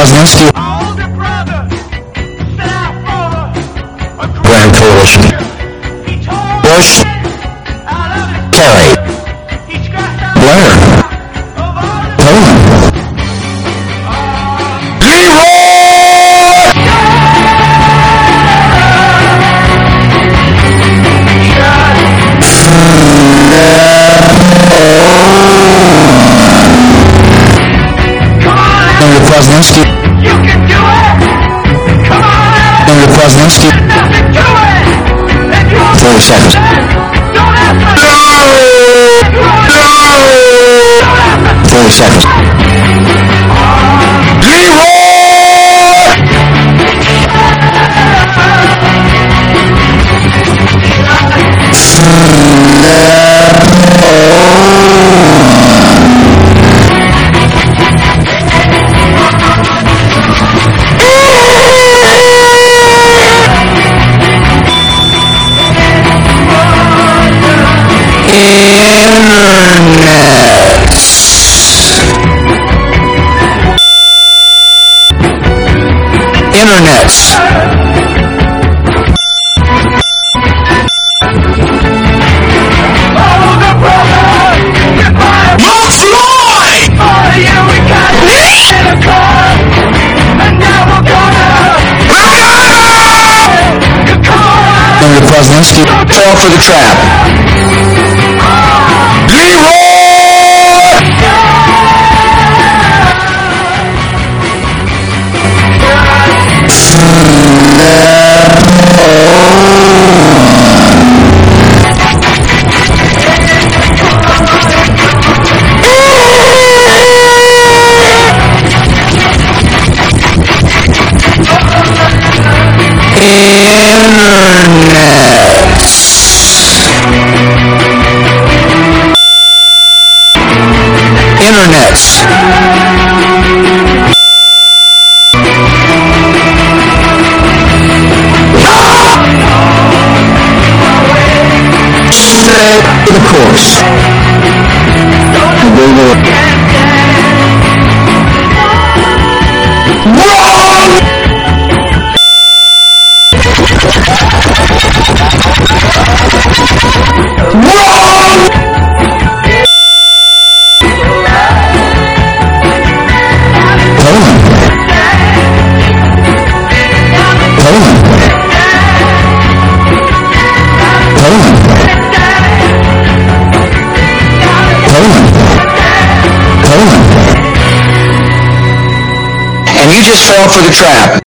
Kwasniewski. Grand Coalition. Bush. Kerry. Blair. Poland. Kwasniewski. You can do it! Come on! Senator Kwasniewski. Nothing to it! And you 30 seconds. don't have to... No! 30 seconds. Internets. Senator Kwasniewski. Fall for the trap. Internets. Stay the course. We will. Wrong! Wrong! Poland. Poland. Poland. Poland. Poland. And you just fell for the trap.